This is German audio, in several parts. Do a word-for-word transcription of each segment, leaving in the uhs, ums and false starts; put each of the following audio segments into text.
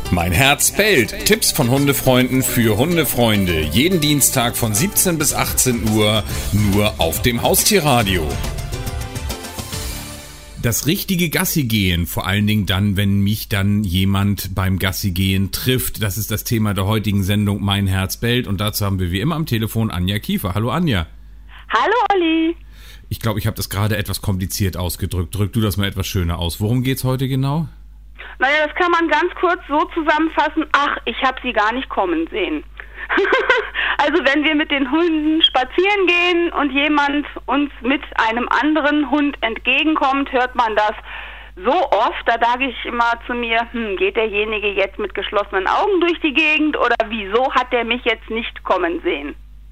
Mein Herz bellt. Tipps von Hundefreunden für Hundefreunde. Jeden Dienstag von siebzehn bis achtzehn Uhr nur auf dem Haustierradio. Das richtige Gassi-Gehen, vor allen Dingen dann, wenn mich dann jemand beim Gassi-Gehen trifft. Das ist das Thema der heutigen Sendung Mein Herz bellt. Und dazu haben wir wie immer am Telefon Anja Kiefer. Hallo Anja. Hallo Olli. Ich glaube, ich habe das gerade etwas kompliziert ausgedrückt. Drück du das mal etwas schöner aus. Worum geht's heute genau? Naja, das kann man ganz kurz so zusammenfassen. Ach, ich habe sie gar nicht kommen sehen. Also wenn wir mit den Hunden spazieren gehen und jemand uns mit einem anderen Hund entgegenkommt, hört man das so oft. Da sage ich immer zu mir, hm, geht derjenige jetzt mit geschlossenen Augen durch die Gegend oder wieso hat der mich jetzt nicht kommen sehen?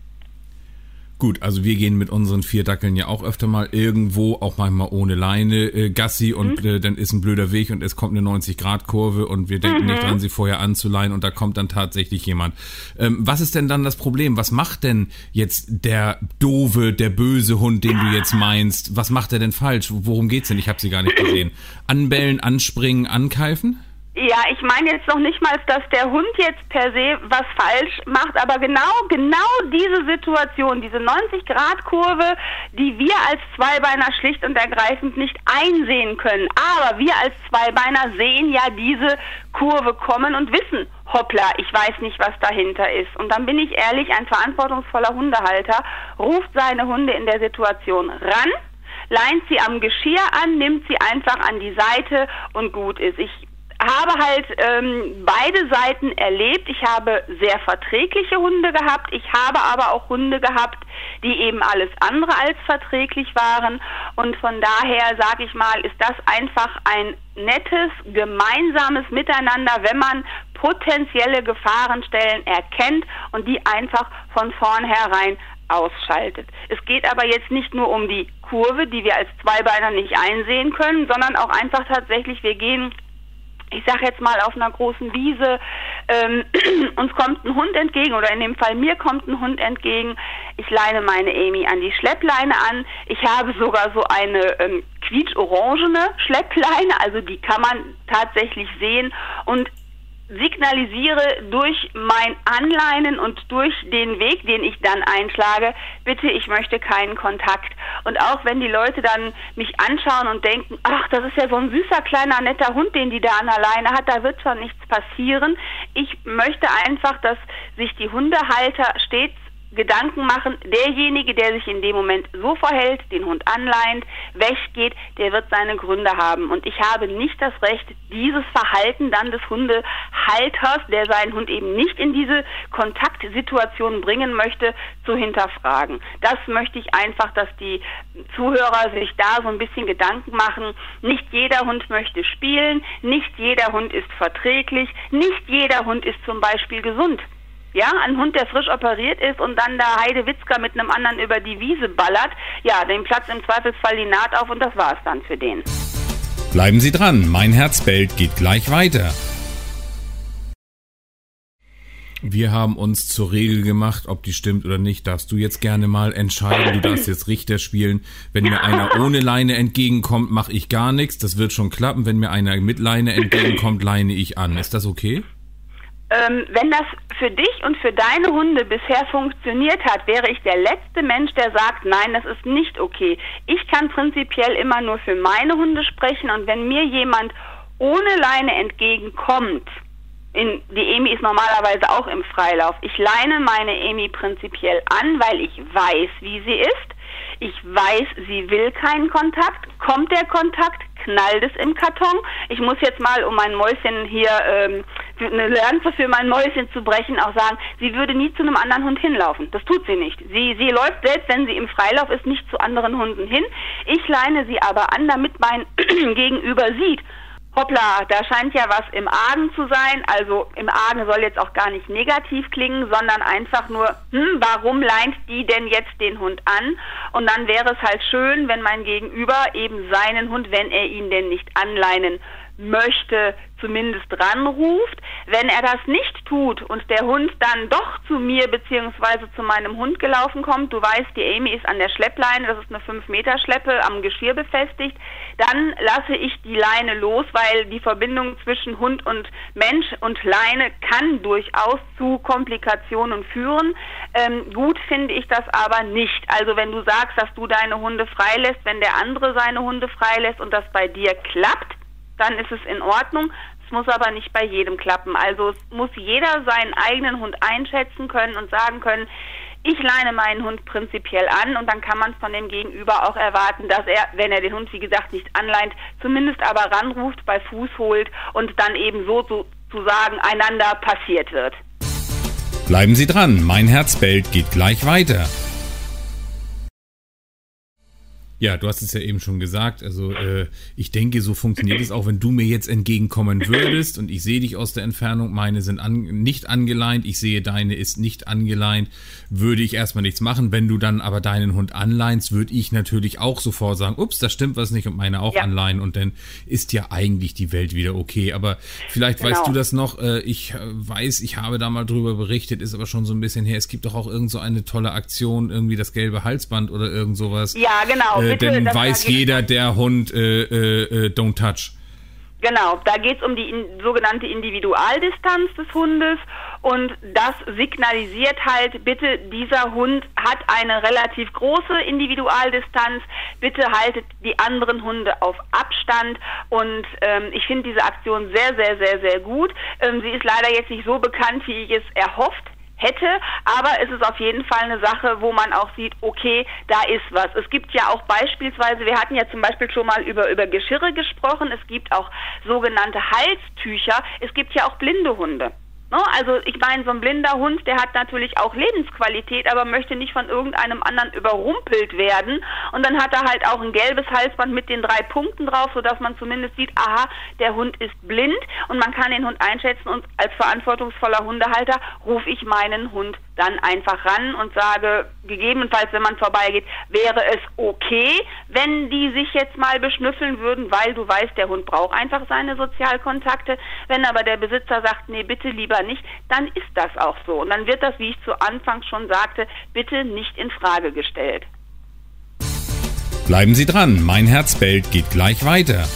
Gut, also wir gehen mit unseren vier Dackeln ja auch öfter mal irgendwo, auch manchmal ohne Leine, äh, Gassi und mhm. äh, dann ist ein blöder Weg und es kommt eine neunzig-Grad-Kurve und wir denken mhm. nicht dran, sie vorher anzuleihen und da kommt dann tatsächlich jemand. Ähm, was ist denn dann das Problem? Was macht denn jetzt der doofe, der böse Hund, den du jetzt meinst? Was macht er denn falsch? Worum geht's denn? Ich habe sie gar nicht gesehen. Anbellen, anspringen, ankeifen? Ja, ich meine jetzt noch nicht mal, dass der Hund jetzt per se was falsch macht, aber genau, genau diese Situation, diese neunzig-Grad-Kurve, die wir als Zweibeiner schlicht und ergreifend nicht einsehen können. Aber wir als Zweibeiner sehen ja diese Kurve kommen und wissen, hoppla, ich weiß nicht, was dahinter ist. Und dann bin ich ehrlich, ein verantwortungsvoller Hundehalter ruft seine Hunde in der Situation ran, leint sie am Geschirr an, nimmt sie einfach an die Seite und gut ist. Ich habe halt ähm, beide Seiten erlebt. Ich habe sehr verträgliche Hunde gehabt. Ich habe aber auch Hunde gehabt, die eben alles andere als verträglich waren. Und von daher, sage ich mal, ist das einfach ein nettes, gemeinsames Miteinander, wenn man potenzielle Gefahrenstellen erkennt und die einfach von vornherein ausschaltet. Es geht aber jetzt nicht nur um die Kurve, die wir als Zweibeiner nicht einsehen können, sondern auch einfach tatsächlich, wir gehen, ich sage jetzt mal auf einer großen Wiese, ähm, uns kommt ein Hund entgegen oder in dem Fall mir kommt ein Hund entgegen. Ich leine meine Amy an die Schleppleine an. Ich habe sogar so eine ähm, quietsch-orangene Schleppleine, also die kann man tatsächlich sehen und signalisiere durch mein Anleinen und durch den Weg, den ich dann einschlage, bitte, ich möchte keinen Kontakt. Und auch wenn die Leute dann mich anschauen und denken, ach, das ist ja so ein süßer, kleiner, netter Hund, den die da an der Leine hat, da wird schon nichts passieren. Ich möchte einfach, dass sich die Hundehalter stets Gedanken machen, derjenige, der sich in dem Moment so verhält, den Hund anleint, weggeht, der wird seine Gründe haben. Und ich habe nicht das Recht, dieses Verhalten dann des Hundehalters, der seinen Hund eben nicht in diese Kontaktsituation bringen möchte, zu hinterfragen. Das möchte ich einfach, dass die Zuhörer sich da so ein bisschen Gedanken machen. Nicht jeder Hund möchte spielen, nicht jeder Hund ist verträglich, nicht jeder Hund ist zum Beispiel gesund. Ja, ein Hund, der frisch operiert ist und dann da Heidewitzka mit einem anderen über die Wiese ballert, ja, dem platzt im Zweifelsfall die Naht auf und das war's dann für den. Bleiben Sie dran, Mein Herz bellt geht gleich weiter. Wir haben uns zur Regel gemacht, ob die stimmt oder nicht, darfst du jetzt gerne mal entscheiden. Du darfst jetzt Richter spielen. Wenn mir einer ohne Leine entgegenkommt, mache ich gar nichts. Das wird schon klappen. Wenn mir einer mit Leine entgegenkommt, leine ich an. Ist das okay? Ähm, wenn das für dich und für deine Hunde bisher funktioniert hat, wäre ich der letzte Mensch, der sagt, nein, das ist nicht okay. Ich kann prinzipiell immer nur für meine Hunde sprechen und wenn mir jemand ohne Leine entgegenkommt, in, die Amy ist normalerweise auch im Freilauf, ich leine meine Amy prinzipiell an, weil ich weiß, wie sie ist. Ich weiß, sie will keinen Kontakt. Kommt der Kontakt, knallt es im Karton. Ich muss jetzt mal, um mein Mäuschen hier, ähm, eine Lanze für mein Mäuschen zu brechen, auch sagen, sie würde nie zu einem anderen Hund hinlaufen. Das tut sie nicht. Sie, sie läuft selbst, wenn sie im Freilauf ist, nicht zu anderen Hunden hin. Ich leine sie aber an, damit mein Gegenüber sieht, hoppla, da scheint ja was im Argen zu sein. Also im Argen soll jetzt auch gar nicht negativ klingen, sondern einfach nur, hm, warum leint die denn jetzt den Hund an? Und dann wäre es halt schön, wenn mein Gegenüber eben seinen Hund, wenn er ihn denn nicht anleinen möchte, zumindest ranruft. Wenn er das nicht tut und der Hund dann doch zu mir bzw. zu meinem Hund gelaufen kommt, du weißt, die Amy ist an der Schleppleine, das ist eine fünf Meter Schleppe am Geschirr befestigt, dann lasse ich die Leine los, weil die Verbindung zwischen Hund und Mensch und Leine kann durchaus zu Komplikationen führen. Ähm, gut finde ich das aber nicht. Also wenn du sagst, dass du deine Hunde freilässt, wenn der andere seine Hunde freilässt und das bei dir klappt, dann ist es in Ordnung. Es muss aber nicht bei jedem klappen. Also es muss jeder seinen eigenen Hund einschätzen können und sagen können, ich leine meinen Hund prinzipiell an, und dann kann man von dem Gegenüber auch erwarten, dass er, wenn er den Hund, wie gesagt, nicht anleint, zumindest aber ranruft, bei Fuß holt und dann eben so sozusagen einander passiert wird. Bleiben Sie dran, mein Herz bellt geht gleich weiter. Ja, du hast es ja eben schon gesagt, also äh, ich denke, so funktioniert es auch, wenn du mir jetzt entgegenkommen würdest und ich sehe dich aus der Entfernung, meine sind an, nicht angeleint, ich sehe, deine ist nicht angeleint, würde ich erstmal nichts machen. Wenn du dann aber deinen Hund anleinst, würde ich natürlich auch sofort sagen, ups, da stimmt was nicht, und meine auch ja. anleihen, und dann ist ja eigentlich die Welt wieder okay. Aber vielleicht genau. weißt du das noch, äh, ich weiß, ich habe da mal drüber berichtet, ist aber schon so ein bisschen her, es gibt doch auch irgend so eine tolle Aktion, irgendwie das gelbe Halsband oder irgend sowas. Ja, genau. Äh, Denn weiß jeder, der Hund äh, äh, don't touch. Genau, da geht es um die in, sogenannte Individualdistanz des Hundes, und das signalisiert halt, bitte, dieser Hund hat eine relativ große Individualdistanz, bitte haltet die anderen Hunde auf Abstand, und ähm, ich finde diese Aktion sehr, sehr, sehr, sehr gut. Ähm, sie ist leider jetzt nicht so bekannt, wie ich es erhofft hätte, aber es ist auf jeden Fall eine Sache, wo man auch sieht, okay, da ist was. Es gibt ja auch beispielsweise, wir hatten ja zum Beispiel schon mal über, über Geschirre gesprochen, es gibt auch sogenannte Halstücher, es gibt ja auch blinde Hunde. Also ich meine, so ein blinder Hund, der hat natürlich auch Lebensqualität, aber möchte nicht von irgendeinem anderen überrumpelt werden. Und dann hat er halt auch ein gelbes Halsband mit den drei Punkten drauf, sodass man zumindest sieht, aha, der Hund ist blind, und man kann den Hund einschätzen, und als verantwortungsvoller Hundehalter rufe ich meinen Hund dann einfach ran und sage, gegebenenfalls, wenn man vorbeigeht, wäre es okay, wenn die sich jetzt mal beschnüffeln würden, weil du weißt, der Hund braucht einfach seine Sozialkontakte. Wenn aber der Besitzer sagt, nee, bitte lieber nicht, dann ist das auch so. Und dann wird das, wie ich zu Anfang schon sagte, bitte nicht in Frage gestellt. Bleiben Sie dran, mein Herz bellt geht gleich weiter.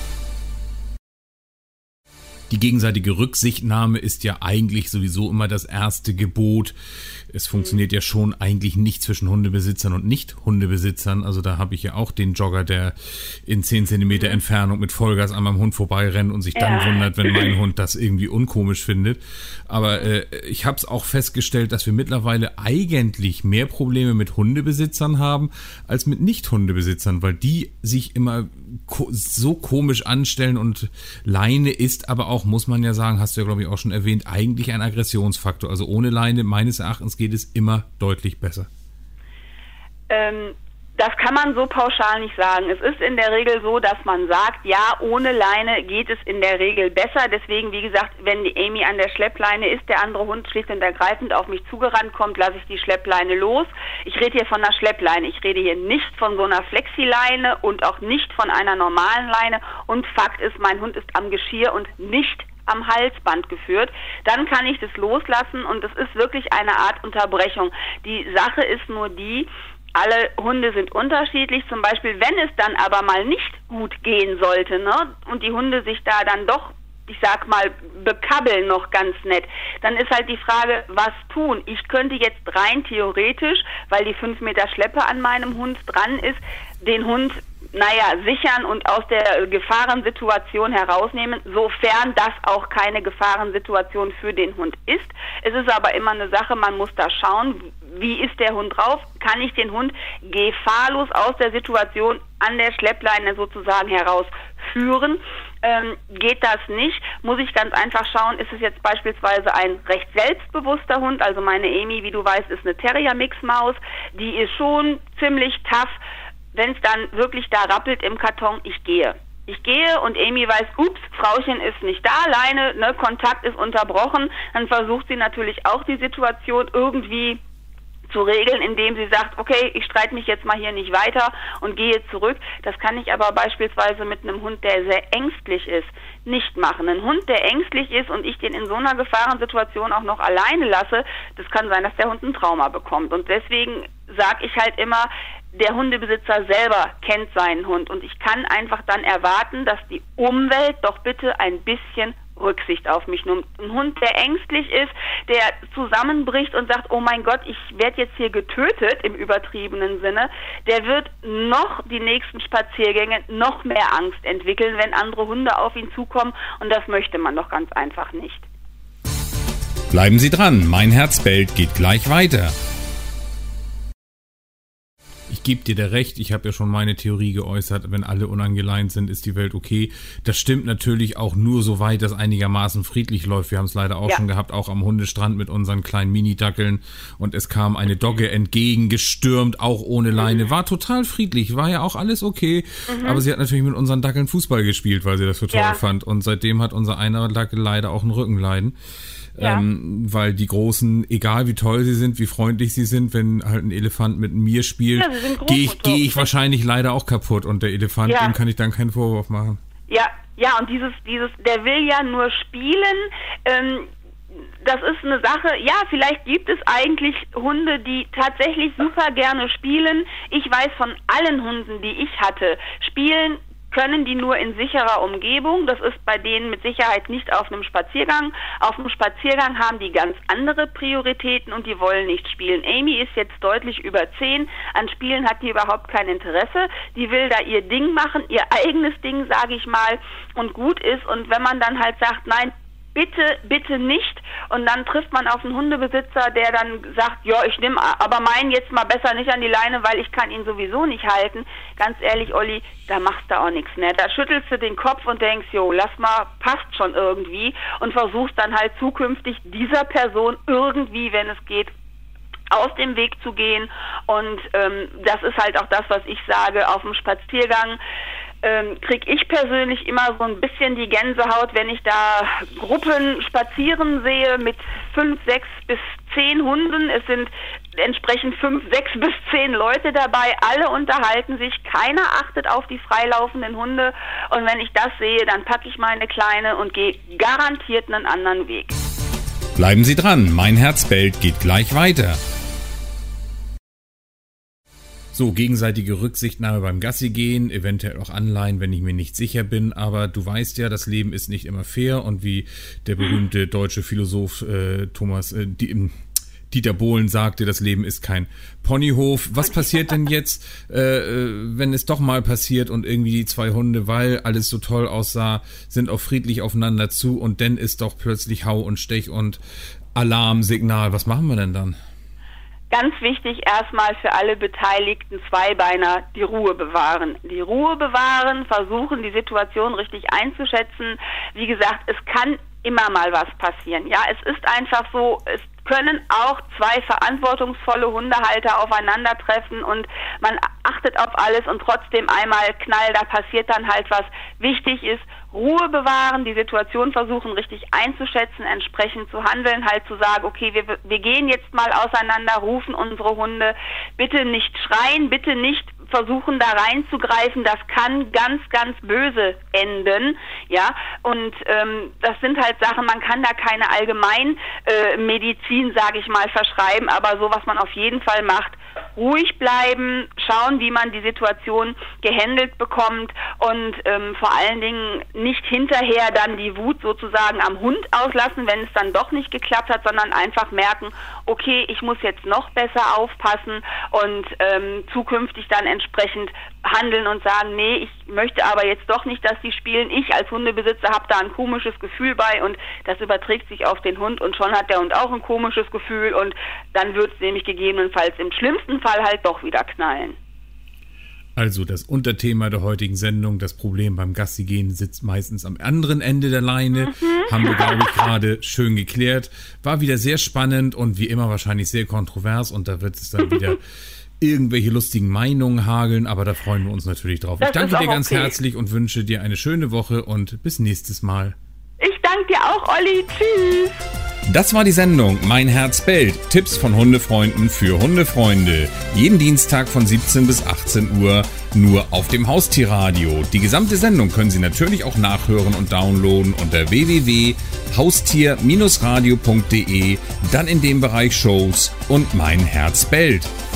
Die gegenseitige Rücksichtnahme ist ja eigentlich sowieso immer das erste Gebot. Es funktioniert ja schon eigentlich nicht zwischen Hundebesitzern und Nicht-Hundebesitzern. Also da habe ich ja auch den Jogger, der in zehn Zentimeter Entfernung mit Vollgas an meinem Hund vorbeirennt und sich dann ja. wundert, wenn mein Hund das irgendwie unkomisch findet. Aber äh, ich habe es auch festgestellt, dass wir mittlerweile eigentlich mehr Probleme mit Hundebesitzern haben als mit Nicht-Hundebesitzern, weil die sich immer ko- so komisch anstellen, und Leine ist aber auch, muss man ja sagen, hast du ja glaube ich auch schon erwähnt, eigentlich ein Aggressionsfaktor. Also ohne Leine meines Erachtens geht es immer deutlich besser. Ähm, das kann man so pauschal nicht sagen. Es ist in der Regel so, dass man sagt, ja, ohne Leine geht es in der Regel besser. Deswegen, wie gesagt, wenn die Amy an der Schleppleine ist, der andere Hund schlicht und ergreifend auf mich zugerannt kommt, lasse ich die Schleppleine los. Ich rede hier von einer Schleppleine. Ich rede hier nicht von so einer Flexileine und auch nicht von einer normalen Leine. Und Fakt ist, mein Hund ist am Geschirr und nicht am Halsband geführt, dann kann ich das loslassen, und es ist wirklich eine Art Unterbrechung. Die Sache ist nur die, alle Hunde sind unterschiedlich. Zum Beispiel, wenn es dann aber mal nicht gut gehen sollte, ne, und die Hunde sich da dann doch, ich sag mal, bekabbeln noch ganz nett, dann ist halt die Frage, was tun? Ich könnte jetzt rein theoretisch, weil die fünf Meter Schleppe an meinem Hund dran ist, den Hund naja, sichern und aus der Gefahrensituation herausnehmen, sofern das auch keine Gefahrensituation für den Hund ist. Es ist aber immer eine Sache, man muss da schauen, wie ist der Hund drauf? Kann ich den Hund gefahrlos aus der Situation an der Schleppleine sozusagen herausführen? Ähm, geht das nicht, muss ich ganz einfach schauen, ist es jetzt beispielsweise ein recht selbstbewusster Hund, also meine Amy, wie du weißt, ist eine Terrier-Mix-Maus, die ist schon ziemlich tough. Wenn es dann wirklich da rappelt im Karton, ich gehe. Ich gehe und Amy weiß, ups, Frauchen ist nicht da, Leine, ne, Kontakt ist unterbrochen. Dann versucht sie natürlich auch die Situation irgendwie zu regeln, indem sie sagt, okay, ich streite mich jetzt mal hier nicht weiter und gehe zurück. Das kann ich aber beispielsweise mit einem Hund, der sehr ängstlich ist, nicht machen. Ein Hund, der ängstlich ist und ich den in so einer Gefahrensituation auch noch alleine lasse, das kann sein, dass der Hund ein Trauma bekommt. Und deswegen sage ich halt immer, der Hundebesitzer selber kennt seinen Hund und ich kann einfach dann erwarten, dass die Umwelt doch bitte ein bisschen Rücksicht auf mich nimmt. Ein Hund, der ängstlich ist, der zusammenbricht und sagt, oh mein Gott, ich werde jetzt hier getötet, im übertriebenen Sinne, der wird noch die nächsten Spaziergänge noch mehr Angst entwickeln, wenn andere Hunde auf ihn zukommen und das möchte man doch ganz einfach nicht. Bleiben Sie dran, mein Herz bellt geht gleich weiter. Ich gebe dir da recht, ich habe ja schon meine Theorie geäußert, wenn alle unangeleint sind, ist die Welt okay. Das stimmt natürlich auch nur so weit, dass einigermaßen friedlich läuft. Wir haben es leider auch ja. schon gehabt, auch am Hundestrand mit unseren kleinen Mini-Dackeln. Und es kam eine Dogge entgegengestürmt, auch ohne Leine. War total friedlich, war ja auch alles okay. Mhm. Aber sie hat natürlich mit unseren Dackeln Fußball gespielt, weil sie das so toll ja. fand. Und seitdem hat unser einer Dackel leider auch ein Rückenleiden. Ja. Ähm, weil die Großen, egal wie toll sie sind, wie freundlich sie sind, wenn halt ein Elefant mit mir spielt, ja, gehe ich, geh ich wahrscheinlich leider auch kaputt und der Elefant, ja. dem kann ich dann keinen Vorwurf machen. Ja, ja, und dieses, dieses, der will ja nur spielen, ähm, das ist eine Sache, ja, vielleicht gibt es eigentlich Hunde, die tatsächlich super gerne spielen. Ich weiß von allen Hunden, die ich hatte, spielen können die nur in sicherer Umgebung. Das ist bei denen mit Sicherheit nicht auf einem Spaziergang. Auf einem Spaziergang haben die ganz andere Prioritäten und die wollen nicht spielen. Amy ist jetzt deutlich über zehn. An Spielen hat die überhaupt kein Interesse. Die will da ihr Ding machen, ihr eigenes Ding, sage ich mal, und gut ist. Und wenn man dann halt sagt, nein, bitte, bitte nicht. Und dann trifft man auf einen Hundebesitzer, der dann sagt, ja, ich nehme aber meinen jetzt mal besser nicht an die Leine, weil ich kann ihn sowieso nicht halten. Ganz ehrlich, Olli, da machst du auch nichts mehr. Da schüttelst du den Kopf und denkst, jo, lass mal, passt schon irgendwie. Und versuchst dann halt zukünftig dieser Person irgendwie, wenn es geht, aus dem Weg zu gehen. Und ähm, das ist halt auch das, was ich sage, auf dem Spaziergang Ähm, kriege ich persönlich immer so ein bisschen die Gänsehaut, wenn ich da Gruppen spazieren sehe mit fünf, sechs bis zehn Hunden. Es sind entsprechend fünf, sechs bis zehn Leute dabei. Alle unterhalten sich. Keiner achtet auf die freilaufenden Hunde. Und wenn ich das sehe, dann packe ich meine Kleine und gehe garantiert einen anderen Weg. Bleiben Sie dran. Mein Herz bellt geht gleich weiter. So, gegenseitige Rücksichtnahme beim Gassi gehen, eventuell auch Anleihen, wenn ich mir nicht sicher bin, aber du weißt ja, das Leben ist nicht immer fair und wie der berühmte deutsche Philosoph äh, Thomas äh, die, Dieter Bohlen sagte, das Leben ist kein Ponyhof. Was passiert denn jetzt, äh, wenn es doch mal passiert und irgendwie die zwei Hunde, weil alles so toll aussah, sind auch friedlich aufeinander zu und dann ist doch plötzlich Hau und Stech und Alarmsignal. Was machen wir denn dann? Ganz wichtig erstmal für alle beteiligten Zweibeiner, die Ruhe bewahren. Die Ruhe bewahren, versuchen die Situation richtig einzuschätzen. Wie gesagt, es kann immer mal was passieren. Ja, es ist einfach so, es können auch zwei verantwortungsvolle Hundehalter aufeinandertreffen und man achtet auf alles und trotzdem einmal Knall, da passiert dann halt was. Wichtig ist, Ruhe bewahren, die Situation versuchen richtig einzuschätzen, entsprechend zu handeln, halt zu sagen, okay, wir, wir gehen jetzt mal auseinander, rufen unsere Hunde, bitte nicht schreien, bitte nicht versuchen da reinzugreifen, das kann ganz, ganz böse enden, ja, und ähm, das sind halt Sachen, man kann da keine Allgemeinmedizin, äh, sage ich mal, verschreiben, aber so, was man auf jeden Fall macht, ruhig bleiben, schauen, wie man die Situation gehandelt bekommt und ähm, vor allen Dingen nicht hinterher dann die Wut sozusagen am Hund auslassen, wenn es dann doch nicht geklappt hat, sondern einfach merken, okay, ich muss jetzt noch besser aufpassen und ähm, zukünftig dann entsprechend handeln und sagen, nee, ich möchte aber jetzt doch nicht, dass die spielen. Ich als Hundebesitzer habe da ein komisches Gefühl bei und das überträgt sich auf den Hund und schon hat der Hund auch ein komisches Gefühl und dann wird es nämlich gegebenenfalls im schlimmsten Fall halt doch wieder knallen. Also das Unterthema der heutigen Sendung, das Problem beim Gassi gehen sitzt meistens am anderen Ende der Leine. Mhm. Haben wir, glaube ich, gerade schön geklärt. War wieder sehr spannend und wie immer wahrscheinlich sehr kontrovers und da wird es dann wieder irgendwelche lustigen Meinungen hageln, aber da freuen wir uns natürlich drauf. Das ich danke dir ganz okay. herzlich und wünsche dir eine schöne Woche und bis nächstes Mal. Ich danke dir auch, Olli. Tschüss. Das war die Sendung Mein Herz bellt. Tipps von Hundefreunden für Hundefreunde. Jeden Dienstag von siebzehn bis achtzehn Uhr nur auf dem Haustierradio. Die gesamte Sendung können Sie natürlich auch nachhören und downloaden unter w w w punkt haustier radio punkt de, dann in dem Bereich Shows und Mein Herz bellt.